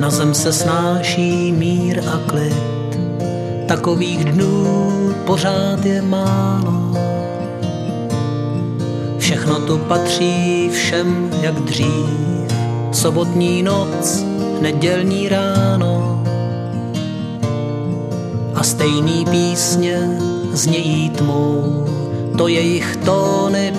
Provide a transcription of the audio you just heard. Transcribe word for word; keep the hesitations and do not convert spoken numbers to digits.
Na zem se snáší mír a klid, takových dnů pořád je málo. Všechno tu patří všem jak dřív, sobotní noc, nedělní ráno. A stejný písně znějí tmou, to jejich tóny